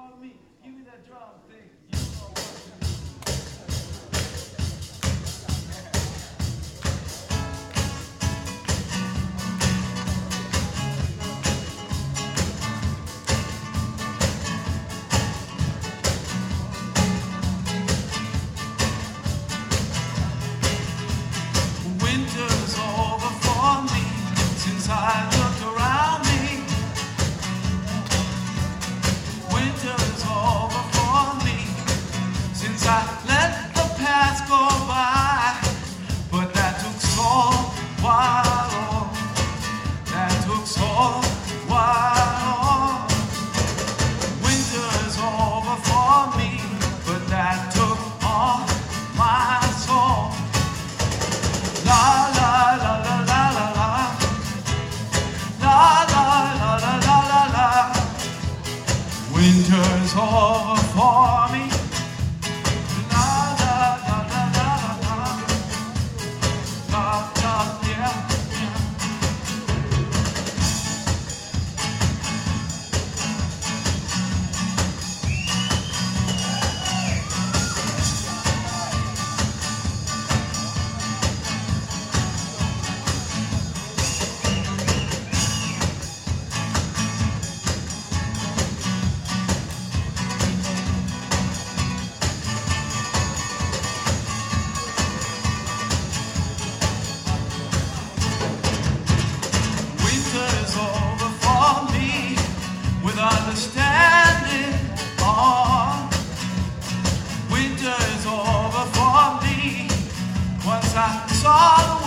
me. Give me that drum thing. You know what to do. Winter's over for me since I looked around me. Winter's over for me since I let the past go by. But that took so while, oh, that took so while. Winter's over for me, but that took all my soul. La la la la la la la, la la la la la la la. Winter's over for me. La la la la la la la, la la yeah yeah. Winter's over for me with understanding. Oh, winter is over for me once I saw the